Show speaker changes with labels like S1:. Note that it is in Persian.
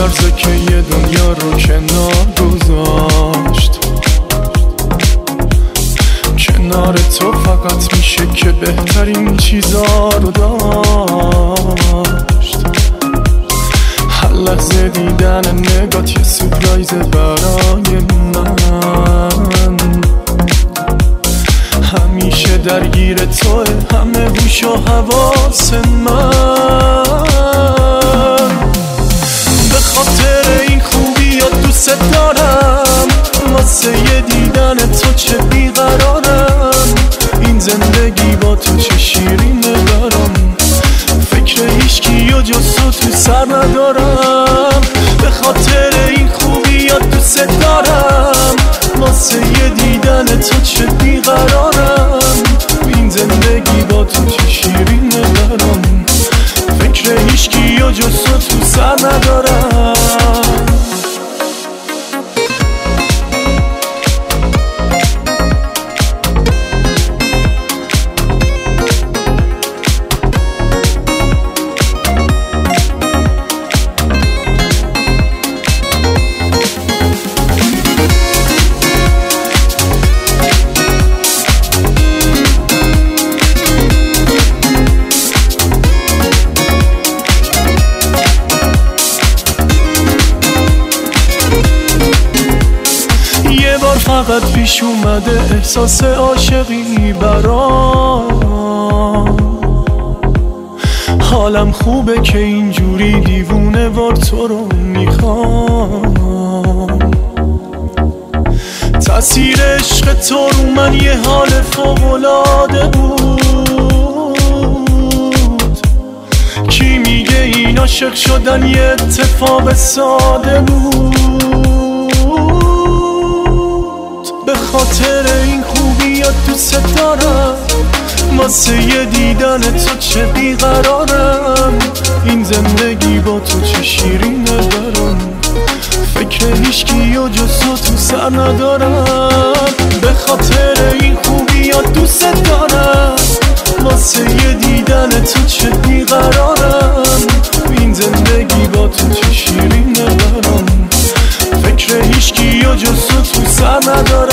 S1: میارزه که یه دنیا رو کنار گذاشت. کنار تو فقط میشه که بهترین چیزا رو داشت. هر لحظه دیدن نگات یه سورپرایز برای من. همیشه درگیر توه همه هوش و حواس من. به خاطر این خوبیات دوست دارم، واسه یه دیدن تو چه بیقرارم. این زندگی با تو چه شیرینه برام، فکر هیچکی و جز تو سر ندارم. به خاطر این خوبیات دوست دارم، واسه یه دیدن تو چه بیقرارم. این زندگی با تو چه شیرینه برام، فکر هیچکی و جز تو سر ندارم. فقط پیش اومده احساس عاشقی برام. حالم خوبه که اینجوری دیوونه وار تو رو میخوام. تأثیر عشق تو رو من یه حال فوق‌العاده بود. کی میگه این عاشق شدن یه اتفاق ساده بود. به خاطر این خوبیات دوست دارم، واسه یه دیدن تو چه بیقرارم. این زندگی با تو چه شیرینه برام، فکر هیچکی و جز تو سر ندارم. به خاطر این خوبیات دوست دارم، واسه یه دیدن تو چه بیقرارم. این زندگی با تو چه شیرینه برام، فکر هیچکی و جز تو سر ندارم.